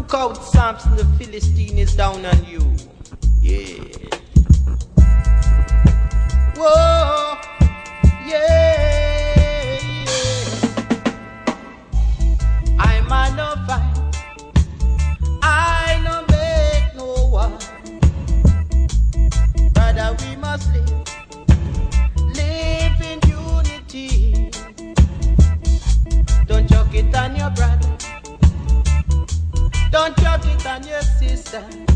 Look out, Samson the Philistine is down on you. Yeah. Whoa. Yeah. I'm a no fight. I no make no war. Brother, we must live in unity. Don't chuck it on your brother. Don't chuck it on your sister.